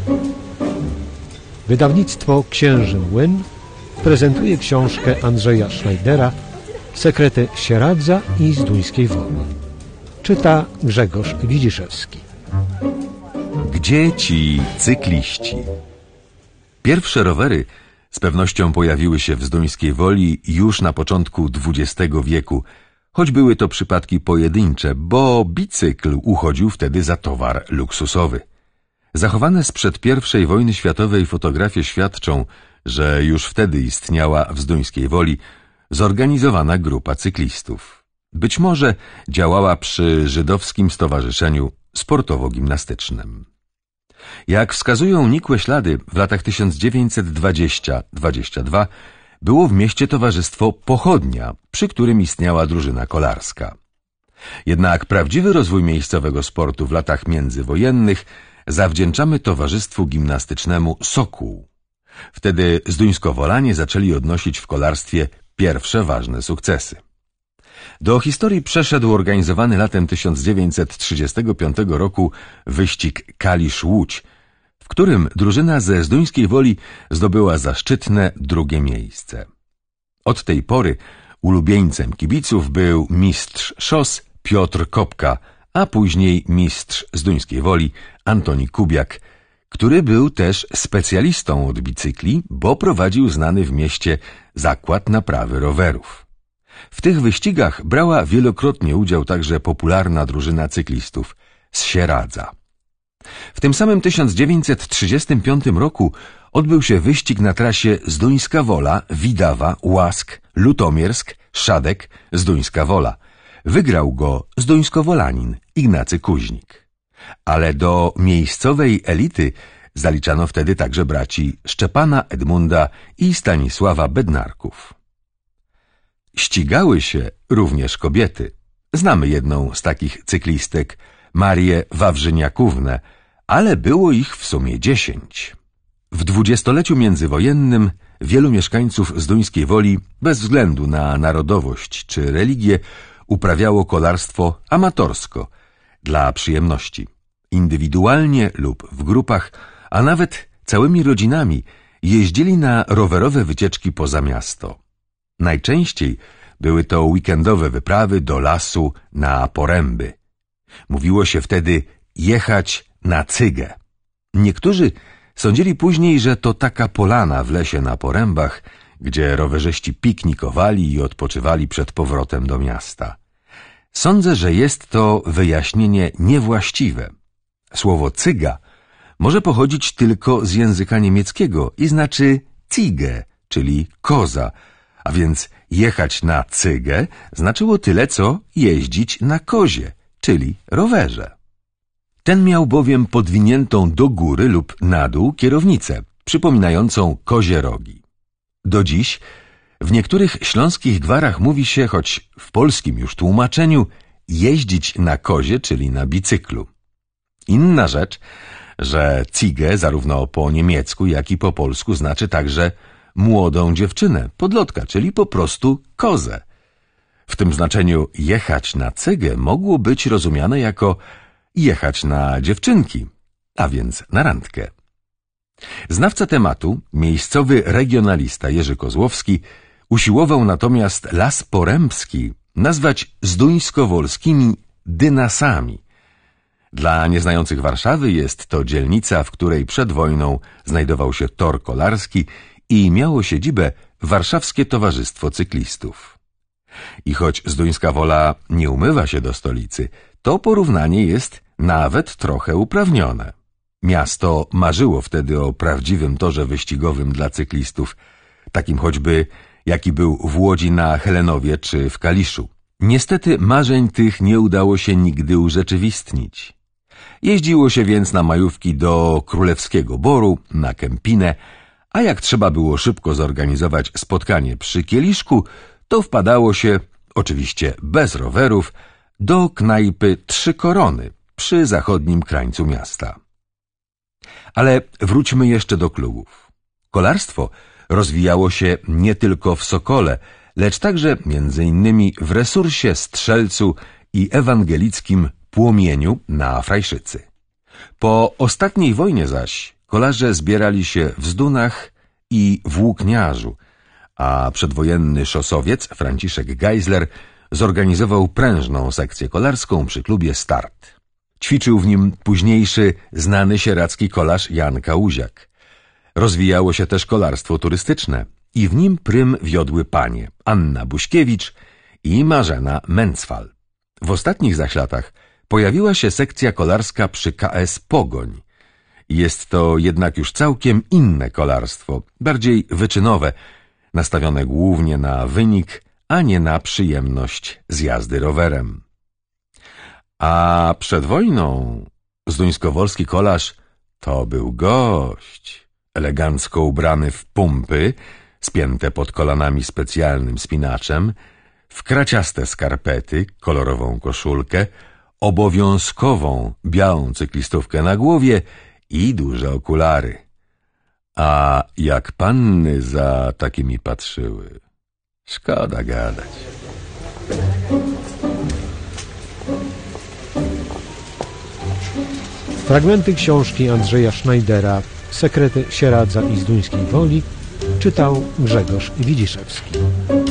Wydawnictwo Księży Młyn prezentuje książkę Andrzeja Schneidera Sekrety Sieradza i Zduńskiej Woli. Czyta Grzegorz Widziszewski. Gdzie ci cykliści? Pierwsze rowery z pewnością pojawiły się w Zduńskiej Woli już na początku XX wieku, choć były to przypadki pojedyncze, bo bicykl uchodził wtedy za towar luksusowy. Zachowane sprzed I wojny światowej fotografie świadczą, że już wtedy istniała w Zduńskiej Woli zorganizowana grupa cyklistów. Być może działała przy Żydowskim Stowarzyszeniu Sportowo-Gimnastycznym. Jak wskazują nikłe ślady, w latach 1920-22 było w mieście towarzystwo Pochodnia, przy którym istniała drużyna kolarska. Jednak prawdziwy rozwój miejscowego sportu w latach międzywojennych zawdzięczamy Towarzystwu Gimnastycznemu Sokół. Wtedy zduńskowolanie zaczęli odnosić w kolarstwie pierwsze ważne sukcesy. Do historii przeszedł organizowany latem 1935 roku wyścig Kalisz-Łódź, w którym drużyna ze Zduńskiej Woli zdobyła zaszczytne drugie miejsce. Od tej pory ulubieńcem kibiców był mistrz szos Piotr Kopka, a później mistrz Zduńskiej Woli Antoni Kubiak, który był też specjalistą od bicykli, bo prowadził znany w mieście zakład naprawy rowerów. W tych wyścigach brała wielokrotnie udział także popularna drużyna cyklistów z Sieradza. W tym samym 1935 roku odbył się wyścig na trasie Zduńska Wola, Widawa, Łask, Lutomiersk, Szadek, Zduńska Wola. Wygrał go zduńskowolanin Ignacy Kuźnik. Ale do miejscowej elity zaliczano wtedy także braci Szczepana Edmunda i Stanisława Bednarków. Ścigały się również kobiety. Znamy jedną z takich cyklistek, Marię Wawrzyniakównę, ale było ich w sumie 10. W dwudziestoleciu międzywojennym wielu mieszkańców Zduńskiej Woli, bez względu na narodowość czy religię, uprawiało kolarstwo amatorsko, dla przyjemności. Indywidualnie lub w grupach, a nawet całymi rodzinami jeździli na rowerowe wycieczki poza miasto. Najczęściej były to weekendowe wyprawy do lasu na poręby. Mówiło się wtedy jechać na cygę. Niektórzy sądzili później, że to taka polana w lesie na porębach, gdzie rowerzyści piknikowali i odpoczywali przed powrotem do miasta. Sądzę, że jest to wyjaśnienie niewłaściwe. Słowo cyga może pochodzić tylko z języka niemieckiego i znaczy Ziege, czyli koza, a więc jechać na cygę znaczyło tyle, co jeździć na kozie, czyli rowerze. Ten miał bowiem podwiniętą do góry lub na dół kierownicę, przypominającą kozie rogi. Do dziś w niektórych śląskich gwarach mówi się, choć w polskim już tłumaczeniu, jeździć na kozie, czyli na bicyklu. Inna rzecz, że Ziege zarówno po niemiecku, jak i po polsku znaczy także młodą dziewczynę, podlotka, czyli po prostu kozę. W tym znaczeniu jechać na cygę mogło być rozumiane jako jechać na dziewczynki, a więc na randkę. Znawca tematu, miejscowy regionalista Jerzy Kozłowski, usiłował natomiast Las Porębski nazwać zduńskowolskimi dynasami. Dla nieznających Warszawy jest to dzielnica, w której przed wojną znajdował się tor kolarski i miało siedzibę Warszawskie Towarzystwo Cyklistów. I choć Zduńska Wola nie umywa się do stolicy, to porównanie jest nawet trochę uprawnione. Miasto marzyło wtedy o prawdziwym torze wyścigowym dla cyklistów, takim choćby jaki był w Łodzi na Helenowie czy w Kaliszu. Niestety marzeń tych nie udało się nigdy urzeczywistnić. Jeździło się więc na majówki do Królewskiego Boru, na Kępinę, a jak trzeba było szybko zorganizować spotkanie przy kieliszku, to wpadało się, oczywiście bez rowerów, do knajpy Trzy Korony przy zachodnim krańcu miasta. Ale wróćmy jeszcze do klubów. Kolarstwo rozwijało się nie tylko w Sokole, lecz także między innymi w Resursie, Strzelcu i ewangelickim Płomieniu na Frajszycy. Po ostatniej wojnie zaś kolarze zbierali się w Zdunach i w Łukniarzu, a przedwojenny szosowiec Franciszek Geisler zorganizował prężną sekcję kolarską przy klubie Start. Ćwiczył w nim późniejszy, znany sieradzki kolarz Jan Kałuziak. Rozwijało się też kolarstwo turystyczne i w nim prym wiodły panie Anna Buśkiewicz i Marzena Mencfal. W ostatnich zaś latach pojawiła się sekcja kolarska przy KS Pogoń. Jest to jednak już całkiem inne kolarstwo, bardziej wyczynowe, nastawione głównie na wynik, a nie na przyjemność z jazdy rowerem. A przed wojną zduńskowolski kolarz to był gość, elegancko ubrany w pumpy, spięte pod kolanami specjalnym spinaczem, w kraciaste skarpety, kolorową koszulkę, obowiązkową białą cyklistówkę na głowie i duże okulary. A jak panny za takimi patrzyły, szkoda gadać. Fragmenty książki Andrzeja Schneidera Sekrety Sieradza i Zduńskiej Woli czytał Grzegorz Widziszewski.